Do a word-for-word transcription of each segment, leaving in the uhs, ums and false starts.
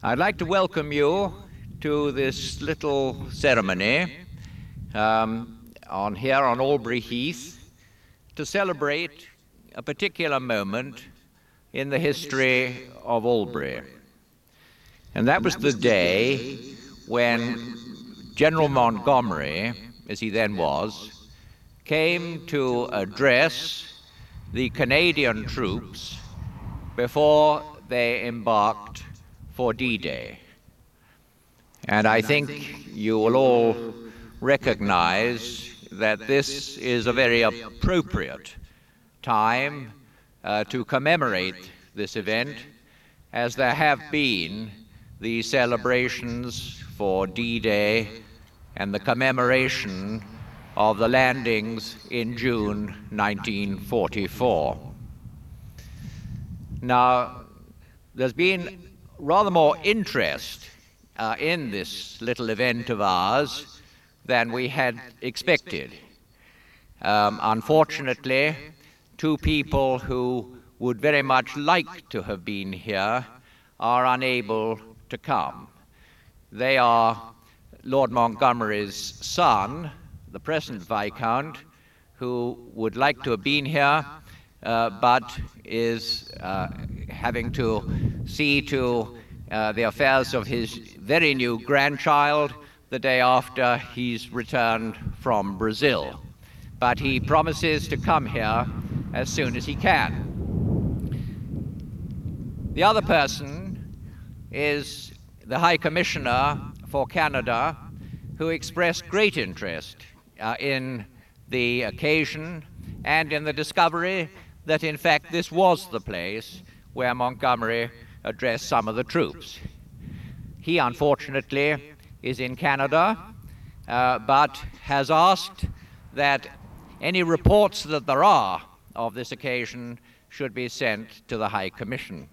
I'd like to welcome you to this little ceremony um, on here on Albury Heath to celebrate a particular moment in the history of Albury. And that was the day when General Montgomery, as he then was, came to address the Canadian troops before they embarked for D-Day. And I think you will all recognize that this is a very appropriate time uh, to commemorate this event, as there have been the celebrations for D-Day and the commemoration of the landings in June nineteen forty-four. Now, there's been rather more interest uh, in this little event of ours than we had expected. Um, unfortunately, two people who would very much like to have been here are unable to come. They are Lord Montgomery's son, the present Viscount, who would like to have been here, uh, but is uh, having to see to uh, the affairs of his very new grandchild the day after he's returned from Brazil. But he promises to come here as soon as he can. The other person is the High Commissioner for Canada, who expressed great interest uh, in the occasion and in the discovery that in fact this was the place where Montgomery addressed some of the troops. He unfortunately is in Canada, uh, but has asked that any reports that there are of this occasion should be sent to the High Commission.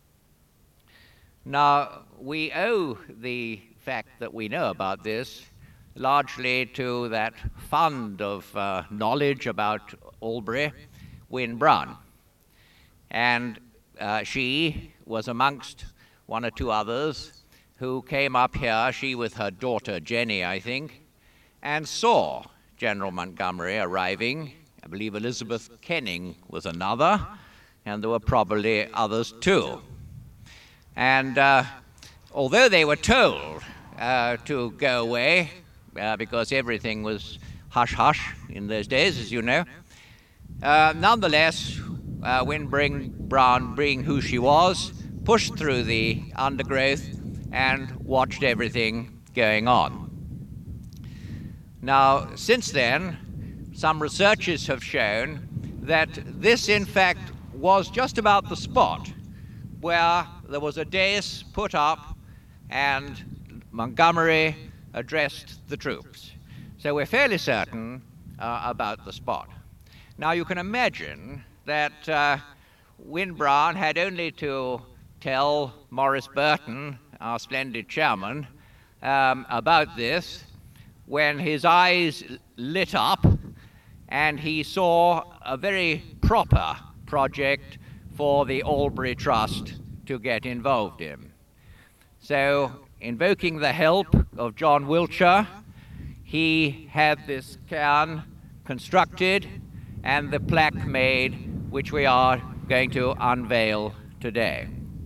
Now, we owe the fact that we know about this largely to that fund of uh, knowledge about Albury, Win Brown. And uh, she was amongst one or two others who came up here, she with her daughter Jenny, I think, and saw General Montgomery arriving. I believe Elizabeth Kenning was another, and there were probably others too. And uh, although they were told uh, to go away, uh, because everything was hush-hush in those days, as you know, uh, nonetheless, uh, Win Brown, being who she was, pushed through the undergrowth and watched everything going on. Now, since then, some researchers have shown that this, in fact, was just about the spot where there was a dais put up and Montgomery addressed the troops. So we're fairly certain uh, about the spot. Now, you can imagine that uh, Win Brown had only to tell Maurice Burton, our splendid chairman, um, about this when his eyes lit up and he saw a very proper project for the Albury Trust to get involved in. So, invoking the help of John Wiltshire, he had this cairn constructed and the plaque made, which we are going to unveil today.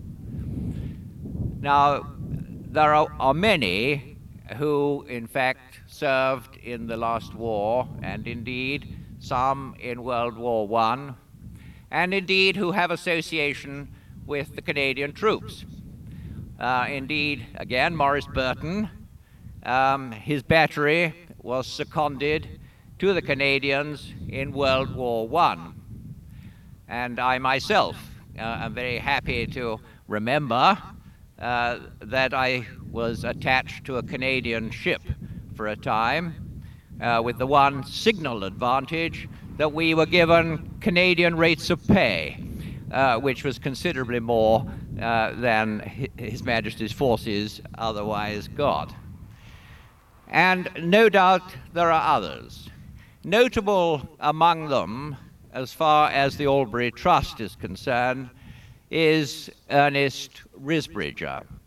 Now, there are, are many who, in fact, served in the last war, and indeed some in World War One, and indeed who have association with the Canadian troops. Uh, indeed, again, Maurice Burton, um, his battery was seconded to the Canadians in World War One. And I myself uh, am very happy to remember uh, that I was attached to a Canadian ship for a time, uh, with the one signal advantage that we were given Canadian rates of pay, uh, which was considerably more uh, than His Majesty's forces otherwise got. And no doubt there are others. Notable among them, as far as the Albury Trust is concerned, is Ernest Risbridger,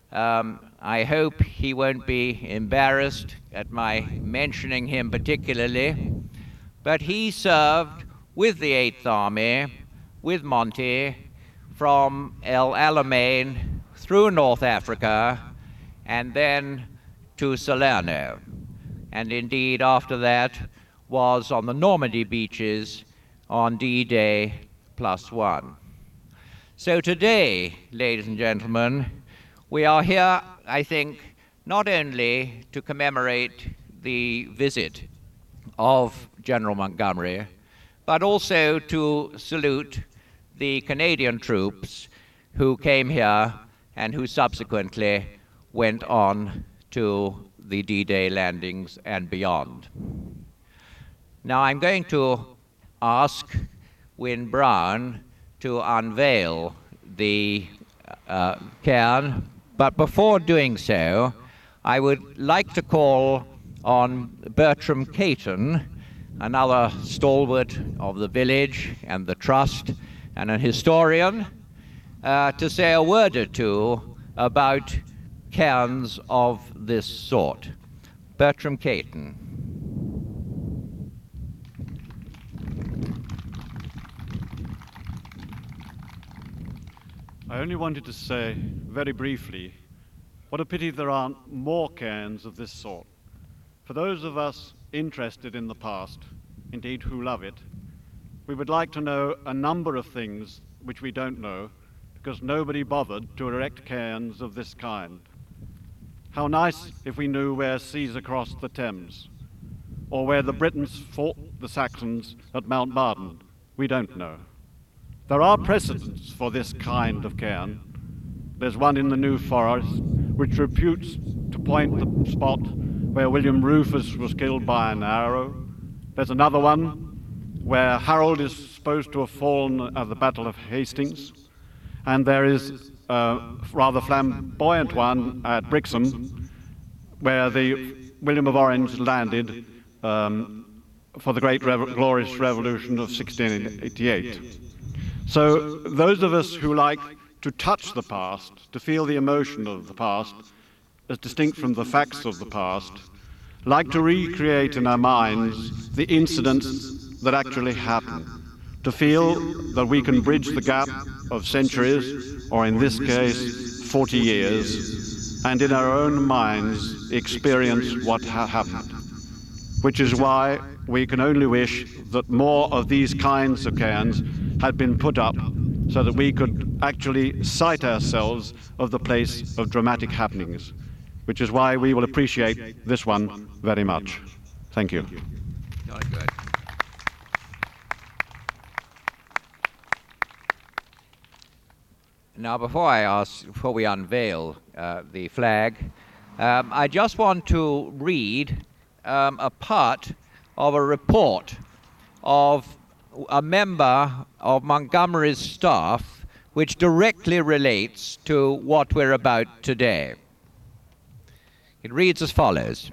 Um, I hope he won't be embarrassed at my mentioning him particularly, but he served with the Eighth Army, with Monty, from El Alamein through North Africa, and then to Salerno. And indeed, after that, was on the Normandy beaches on D-Day plus one. So today, ladies and gentlemen, we are here, I think, not only to commemorate the visit of General Montgomery, but also to salute the Canadian troops who came here and who subsequently went on to the D-Day landings and beyond. Now I'm going to ask Win Brown to unveil the uh, cairn, but before doing so, I would like to call on Bertram Caton, another stalwart of the village and the trust, and a historian, uh, to say a word or two about cairns of this sort. Bertram Caton. I only wanted to say, very briefly, what a pity there aren't more cairns of this sort. For those of us interested in the past, indeed who love it, we would like to know a number of things which we don't know, because nobody bothered to erect cairns of this kind. How nice if we knew where Caesar crossed the Thames, or where the Britons fought the Saxons at Mount Marden. We don't know. There are precedents for this kind of cairn. There's one in the New Forest, which reputes to point the spot where William Rufus was killed by an arrow. There's another one where Harold is supposed to have fallen at the Battle of Hastings. And there is a rather flamboyant one at Brixham, where the William of Orange landed um, for the great rev glorious revolution of sixteen eighty-eight. So those of us who like to touch the past, to feel the emotion of the past, as distinct from the facts of the past, like to recreate in our minds the incidents that actually happened, to feel that we can bridge the gap of centuries, or in this case, forty years, and in our own minds experience what ha happened. Which is why we can only wish that more of these kinds of cairns had been put up so that we could actually cite ourselves of the place of dramatic happenings, which is why we will appreciate this one very much. Thank you. Very good. Now, before I ask, before we unveil uh, the flag, um, I just want to read um, a part of a report of a member of Montgomery's staff, which directly relates to what we're about today. It reads as follows.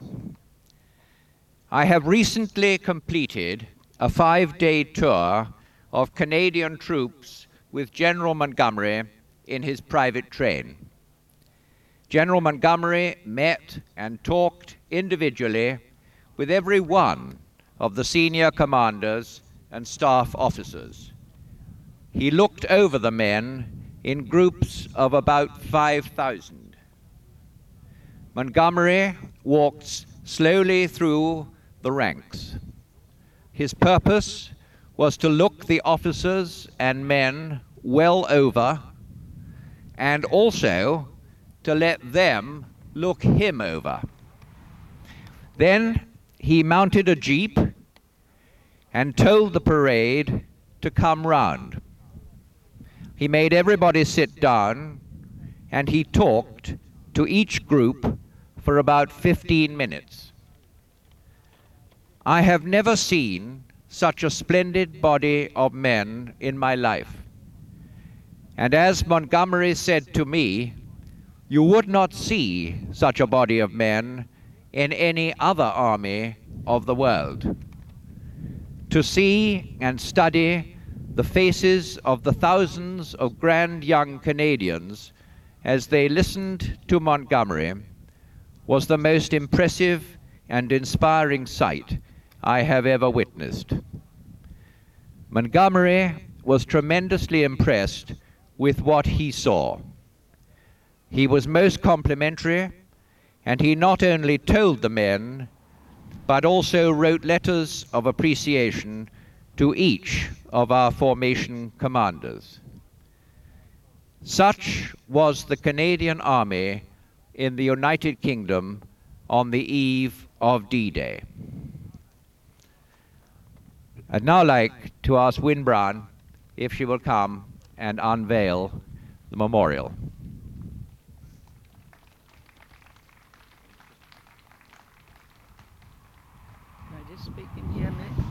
I have recently completed a five-day tour of Canadian troops with General Montgomery in his private train. General Montgomery met and talked individually with every one of the senior commanders and staff officers. He looked over the men in groups of about five thousand. Montgomery walked slowly through the ranks. His purpose was to look the officers and men well over, and also to let them look him over. Then he mounted a jeep and told the parade to come round. He made everybody sit down, and he talked to each group for about fifteen minutes. I have never seen such a splendid body of men in my life. And as Montgomery said to me, you would not see such a body of men in any other army of the world. To see and study the faces of the thousands of grand young Canadians as they listened to Montgomery was the most impressive and inspiring sight I have ever witnessed. Montgomery was tremendously impressed with what he saw. He was most complimentary, and he not only told the men, but also wrote letters of appreciation to each of our formation commanders. Such was the Canadian Army in the United Kingdom on the eve of D-Day. I'd now like to ask Win Brown if she will come and unveil the memorial. Can I just speak in here a minute?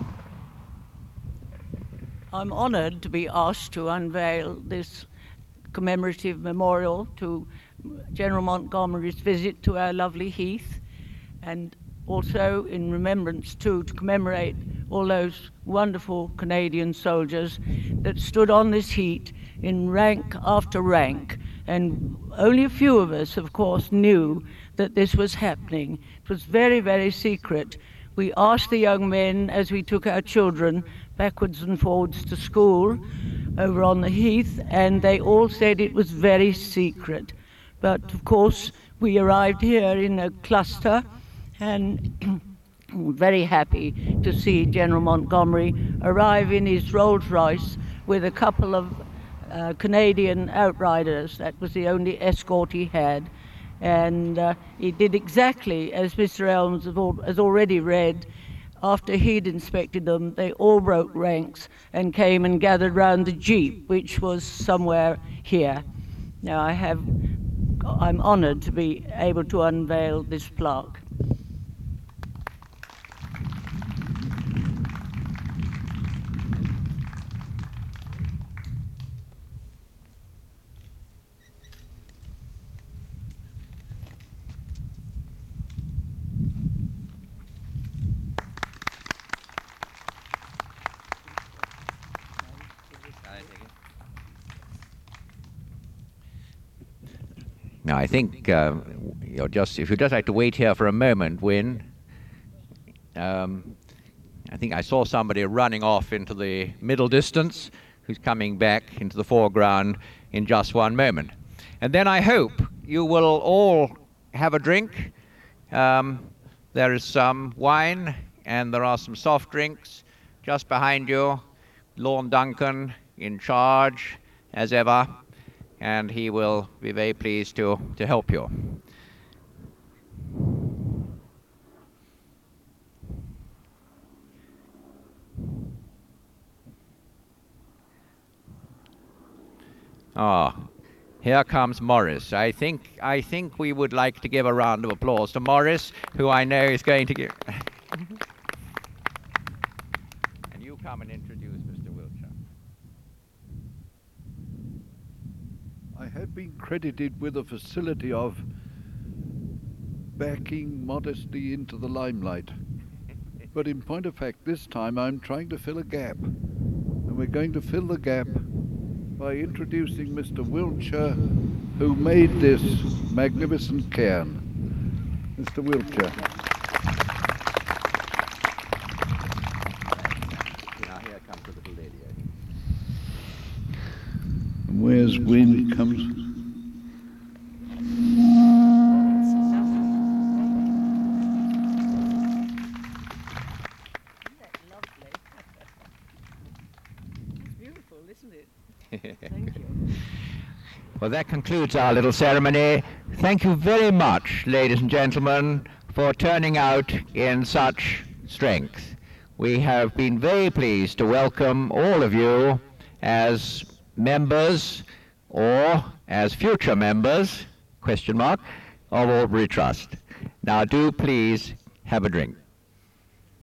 I'm honoured to be asked to unveil this commemorative memorial to General Montgomery's visit to our lovely heath, and also in remembrance too to commemorate all those wonderful Canadian soldiers that stood on this heath in rank after rank, and only a few of us of course knew that this was happening. It was very, very secret. We asked the young men as we took our children backwards and forwards to school over on the heath, and they all said it was very secret. But of course we arrived here in a cluster, and very happy to see General Montgomery arrive in his Rolls Royce with a couple of uh, Canadian outriders. That was the only escort he had, and uh, he did exactly as Mister Elms has already read. After he'd inspected them, they all broke ranks and came and gathered round the jeep, which was somewhere here. Now I have, I'm honoured to be able to unveil this plaque. Now, I think uh, you're just, if you'd just like to wait here for a moment, Win. Um, I think I saw somebody running off into the middle distance who's coming back into the foreground in just one moment. And then I hope you will all have a drink. Um, there is some wine and there are some soft drinks just behind you. Lorne Duncan in charge as ever, and he will be very pleased to, to help you. Ah, here comes Morris. I think, I think we would like to give a round of applause to Morris, who I know is going to give... And you come and introduce Mister Wiltshire. I have been credited with the facility of backing modesty into the limelight. But in point of fact, this time I'm trying to fill a gap. And we're going to fill the gap by introducing Mister Wiltshire, who made this magnificent cairn. Mister Wiltshire. Now here comes the little lady. And where's Win comes... Thank you. Well, that concludes our little ceremony. Thank you very much, ladies and gentlemen, for turning out in such strength. We have been very pleased to welcome all of you as members or as future members, question mark, of Albury Trust. Now do please have a drink.